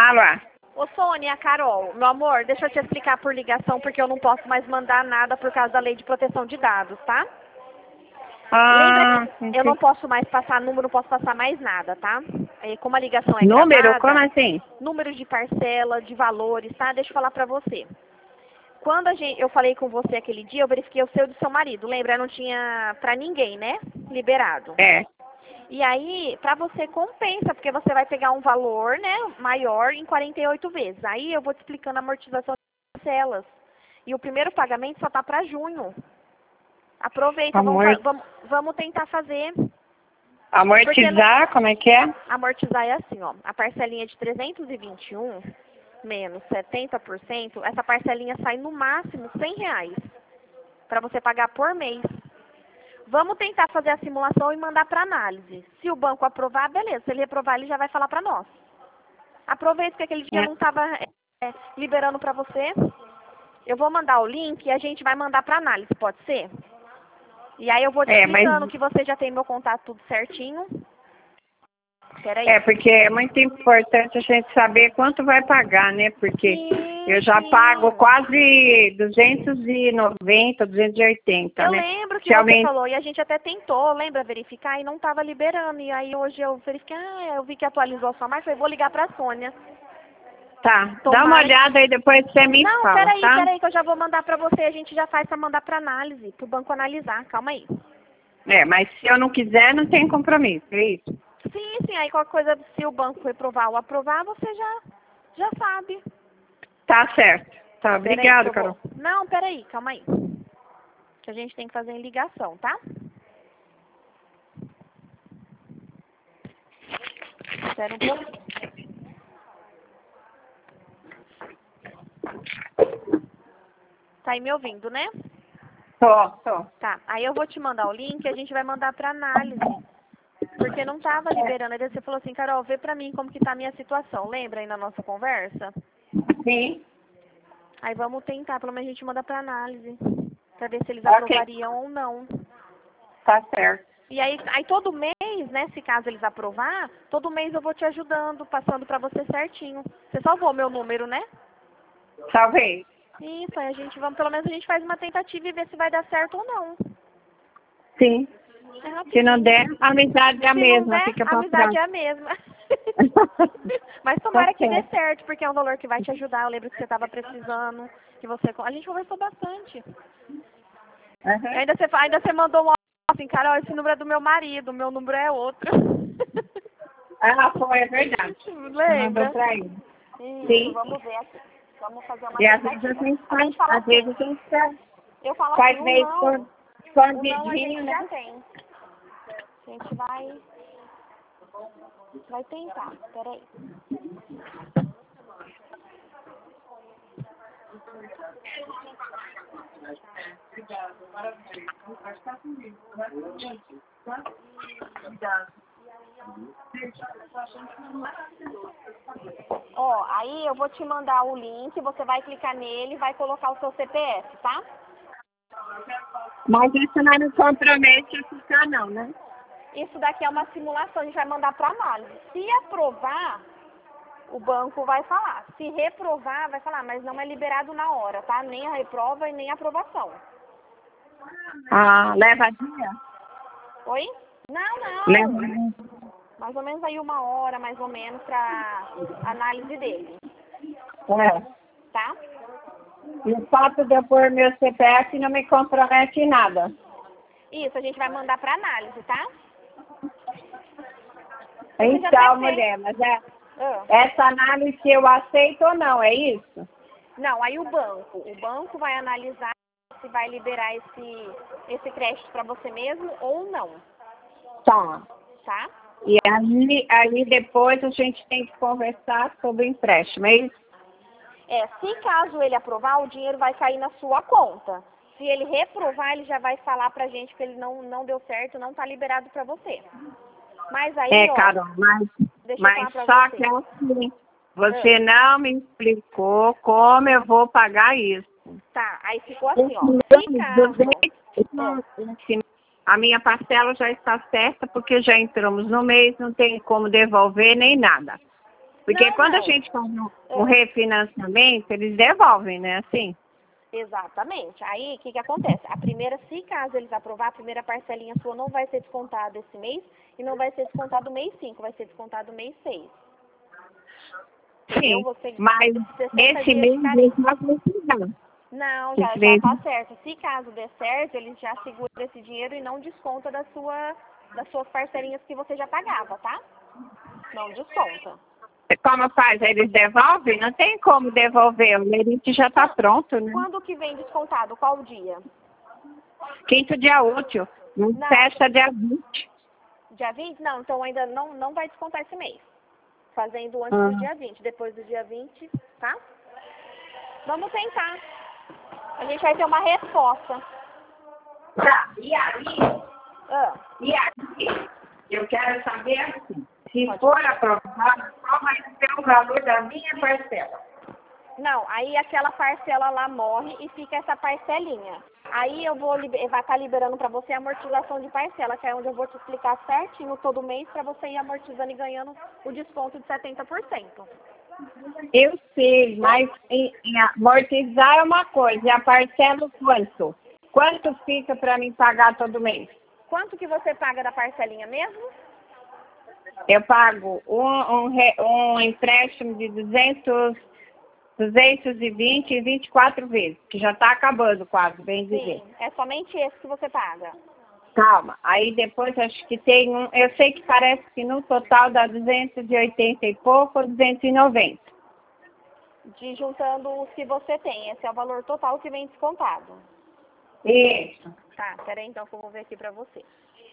Alô? Ô Sônia, Carol, meu amor, deixa eu te explicar por ligação, porque eu não posso mais mandar nada por causa da lei de proteção de dados, tá? Lembra que eu não posso mais passar número, não posso passar mais nada, tá? E como a ligação é Número? gravada... Como assim? Número de parcela, de valores, tá? Deixa eu falar pra você. Quando eu falei com você aquele dia, eu verifiquei o seu e do seu marido. Lembra? Não tinha pra ninguém, né? Liberado. É. E aí, pra você compensa, porque você vai pegar um valor, né, maior em 48 vezes. Aí eu vou te explicando a amortização de parcelas. E o primeiro pagamento só tá pra junho. Aproveita, vamos tentar fazer. Amortizar, como é que é? Amortizar é assim, ó. A parcelinha de 321 menos 70%, essa parcelinha sai no máximo R$100 para você pagar por mês. Vamos tentar fazer a simulação e mandar para análise. Se o banco aprovar, beleza. Se ele aprovar, ele já vai falar para nós. Aproveita que aquele dia eu não estava liberando para você. Eu vou mandar o link e a gente vai mandar para análise, pode ser? E aí eu vou te explicando que você já tem meu contato tudo certinho. Peraí. Porque é muito importante a gente saber quanto vai pagar, né? Porque eu já pago quase 290, 280, eu né? lembro que você falou, e a gente até tentou, lembra, verificar, e não estava liberando. E aí hoje eu verifiquei, eu vi que atualizou a sua marca, eu vou ligar para a Sônia. Tá, dá uma olhada aí depois você me fala, tá? Não, peraí, que eu já vou mandar para você, a gente já faz para mandar para análise, para o banco analisar, calma aí. Mas se eu não quiser, não tem compromisso, é isso? Sim, aí qualquer coisa, se o banco reprovar ou aprovar, você já sabe. Tá certo. Tá, obrigado, Carol. Não, peraí, calma aí. Que a gente tem que fazer em ligação, tá? Espera um pouquinho. Tá aí me ouvindo, né? Tô. Tá, aí eu vou te mandar o link e a gente vai mandar pra análise. Porque não tava liberando. Aí você falou assim, Carol, vê pra mim como que tá a minha situação. Lembra aí na nossa conversa? Sim. Aí vamos tentar, pelo menos a gente manda pra análise. Pra ver se eles aprovariam ou não. Tá certo. E aí todo mês, né, se caso eles aprovar, todo mês eu vou te ajudando, passando pra você certinho. Você salvou meu número, né? Salvei. Isso, aí pelo menos a gente faz uma tentativa e vê se vai dar certo ou não. Sim. Se não der, a amizade é a mesma. Se não der, fica a amizade é a mesma. Mas tomara que dê certo, porque é um valor que vai te ajudar. Eu lembro que você estava precisando, a gente conversou bastante. Ainda você mandou assim, Carol, esse número é do meu marido, o meu número é outro. Foi, é verdade. Lembra? Pra ele. Isso, sim. Vamos ver aqui. Vamos fazer uma e às tentativa. vezes a gente faz, Eu falo faz assim, meio escondidinho, a gente né? já tem. A gente vai tentar. Peraí. Aí eu vou te mandar o link, você vai clicar nele e vai colocar o seu CPF, tá? Mas isso não compromete a ficar não, né? Isso daqui é uma simulação, a gente vai mandar para análise. Se aprovar, o banco vai falar. Se reprovar, vai falar, mas não é liberado na hora, tá? Nem a reprova e nem a aprovação. Leva dia? Oi? Não. Leva. Mais ou menos aí 1 hora, mais ou menos, pra análise dele. Tá? E o fato de eu pôr meu CPF não me compromete em nada. Isso, a gente vai mandar pra análise, tá? Então, mulher, mas essa análise eu aceito ou não, é isso? Não, aí o banco vai analisar se vai liberar esse crédito para você mesmo ou não. Tá. E aí depois a gente tem que conversar sobre o empréstimo, é isso? Se caso ele aprovar, o dinheiro vai cair na sua conta. Se ele reprovar, ele já vai falar pra gente que ele não deu certo, não tá liberado pra você. Mas aí, Carol, mas só que é assim, você não me explicou como eu vou pagar isso. Tá, aí ficou assim, Se caso... A minha parcela já está certa, porque já entramos no mês, não tem como devolver nem nada. Porque Não, quando a não. gente faz um refinanciamento, eles devolvem, né? Assim. Exatamente. Aí, o que acontece? A primeira, se caso eles aprovar, a primeira parcelinha sua não vai ser descontada esse mês e não vai ser descontado mês 5, vai ser descontado mês 6. Entendeu? Sim. Você Mas 60 esse dias de mês carência. já vai precisar. Não, Esse já mês. tá certo. Se caso der certo, eles já seguram esse dinheiro e não desconta das suas parcelinhas que você já pagava, tá? Não desconta. Como faz? Eles devolvem? Não tem como devolver. O lerite já está pronto, né? Quando que vem descontado? Qual o dia? Quinto dia útil. Não. Festa dia 20. Dia 20? Não, então ainda não vai descontar esse mês. Fazendo antes do dia 20. Depois do dia 20, tá? Vamos tentar. A gente vai ter uma resposta. Tá. E aí? Ah, E aí? Eu quero saber assim. Se Pode. for aprovado, qual vai ser o valor da minha parcela? não, aí aquela parcela lá morre e fica essa parcelinha. Aí eu vai estar liberando para você a amortização de parcela, que é onde eu vou te explicar certinho todo mês para você ir amortizando e ganhando o desconto de 70%. Eu sei, mas em amortizar é uma coisa. E a parcela quanto? Quanto fica para mim pagar todo mês? Quanto que você paga da parcelinha mesmo? Eu pago um empréstimo de 220 e 24 vezes, que já está acabando quase, bem dizer. Sim, é somente esse que você paga. Calma, aí depois acho que tem um, eu sei que parece que no total dá 280 e pouco, ou 290. De juntando os que você tem. Esse é o valor total que vem descontado. Isso. Tá, peraí então que eu vou ver aqui pra você.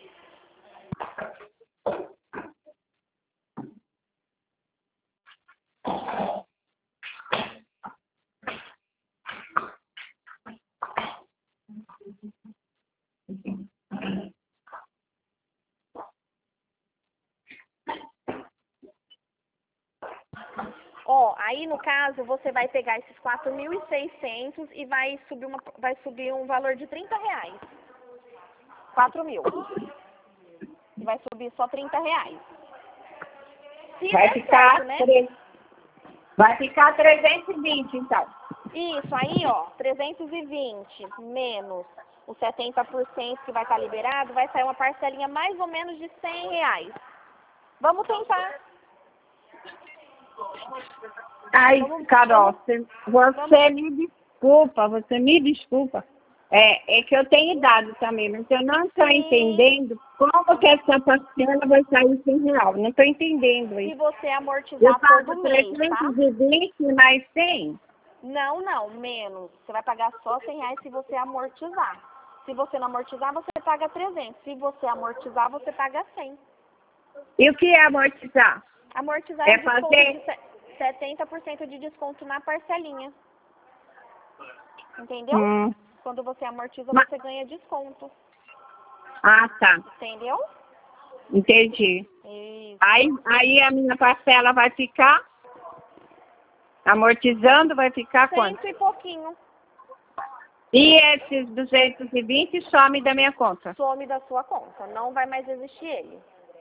Ó, aí no caso você vai pegar esses 4.600 e vai subir um valor de R$ 30. 4.000. E vai subir só R$ 30. Se Vai der ficar, certo, né? vai ficar 320, então. Isso, aí ó, 320 menos os 70% que vai estar liberado, vai sair uma parcelinha mais ou menos de R$ 100. Vamos tentar. Ai, Carol, você me desculpa. É que eu tenho idade também, mas eu não estou Sim. entendendo como que essa parcela vai sair R$ 100. Não estou entendendo Se isso. você Eu amortizar pago todo mês, tá? 320 mais 100. Não, menos. Você vai pagar só R$ 100 se você amortizar. Se você não amortizar, você paga 300. Se você amortizar, você paga 100. E o que é amortizar? Amortizar É é desconto fazer... de 70% de desconto na parcelinha. Entendeu? Quando você amortiza, você ganha desconto. Ah, tá. Entendeu? Entendi. Isso. Aí a minha parcela vai ficar, amortizando, vai ficar quanto? Cento e pouquinho. E esses 220 some da minha conta. Some da sua conta. Não vai mais existir ele.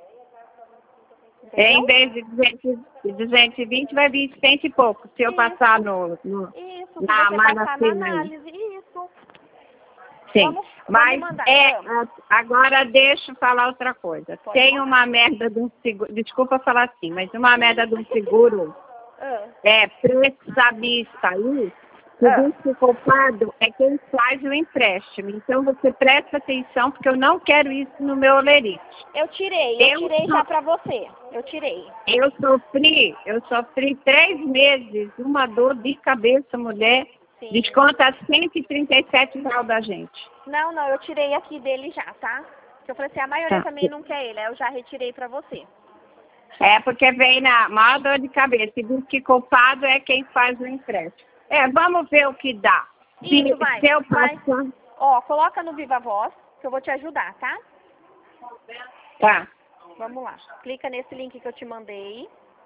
Em Entendeu? vez de 220, vai vir 100 e pouco. Se eu passar Isso, se na você passar na Magazine. análise. Isso. Sim. Vamos Mas mandar. agora deixa eu falar outra coisa. Pode Tem mandar. uma merda de um seguro. Desculpa falar assim, mas uma merda de um seguro pré-sabista aí. Que diz que o culpado é quem faz o empréstimo. Então você presta atenção, porque eu não quero isso no meu lerite. Eu tirei já pra você. Eu tirei. Eu sofri 3 meses, uma dor de cabeça, mulher. Sim. Desconta R$ 137 da gente. Não, eu tirei aqui dele já, tá? Porque eu falei assim, a maioria também não quer ele. Aí eu já retirei pra você. É porque vem na maior dor de cabeça. E diz que culpado é quem faz o empréstimo. Vamos ver o que dá. Isso, vai. Se eu passar... Ó, coloca no Viva Voz, que eu vou te ajudar, tá? Tá. Vamos lá. Clica nesse link que eu te mandei.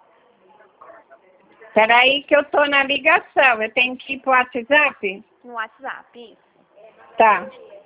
Peraí que eu tô na ligação. Eu tenho que ir pro WhatsApp? No WhatsApp, isso. Tá.